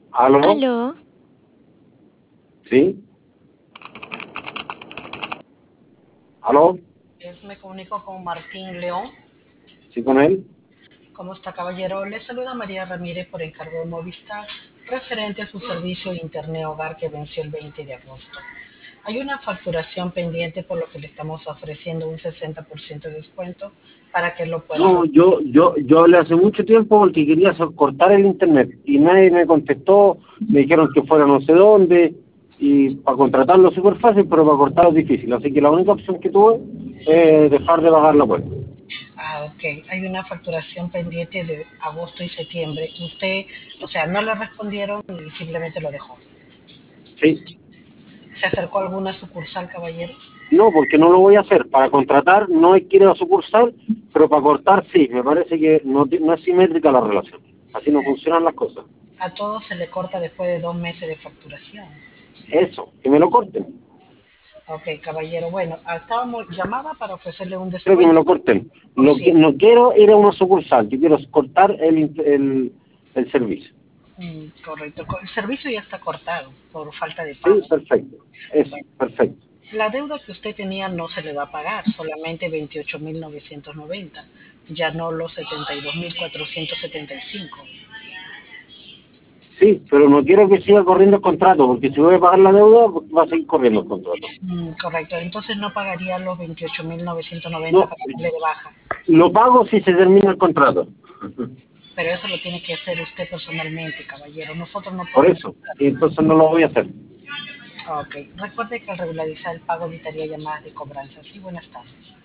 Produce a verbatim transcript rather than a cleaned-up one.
¿Aló? Aló, ¿Sí? ¿Aló? Es- Me comunico con Martín León. ¿Sí con él? ¿Cómo está, caballero? Le saluda María Ramírez por encargo de Movistar, referente a su servicio de Internet Hogar que venció el veinte de agosto. Hay una facturación pendiente por lo que le estamos ofreciendo un sesenta por ciento de descuento para que lo pueda No, retirar. yo, yo, yo hablé hace mucho tiempo porque quería so- cortar el internet y nadie me contestó, me dijeron que fuera no sé dónde y para contratarlo es súper fácil, pero para cortarlo es difícil. Así que la única opción que tuve es dejar de pagar la cuenta. Ah, ok. Hay una facturación pendiente de agosto y septiembre. Usted, o sea, no le respondieron y simplemente lo dejó. Sí. ¿Se acercó a alguna sucursal, caballero? No, porque no lo voy a hacer. Para contratar no hay que ir a sucursal, pero para cortar sí. Me parece que no, ti- no es simétrica la relación. Así no funcionan las cosas. A todos se le corta después de dos meses de facturación. Eso, que me lo corten. Ok, caballero. Bueno, ah, estábamos llamada para ofrecerle un Quiero que me descuento lo corten. por Lo que, cien. no quiero ir a una sucursal, yo quiero cortar el, el, el servicio. Mm, correcto. Co- El servicio ya está cortado por falta de Sí, pago. perfecto. Eso, Bueno, perfecto. la deuda que usted tenía no se le va a pagar, solamente veintiocho mil novecientos noventa, ya no los setenta y dos mil cuatrocientos setenta y cinco. Sí, pero no quiero que siga corriendo el contrato, porque si voy a pagar la deuda, va a seguir corriendo el contrato. Mm, correcto. Entonces no pagaría los veintiocho mil novecientos noventa No, para darle de baja, lo pago si se termina el contrato. pero eso lo tiene que hacer usted personalmente, caballero. Nosotros no Por podemos. eso. Y entonces no lo voy a hacer. Ok. Recuerde que al regularizar el pago evitaría llamadas de cobranza. Sí, buenas tardes.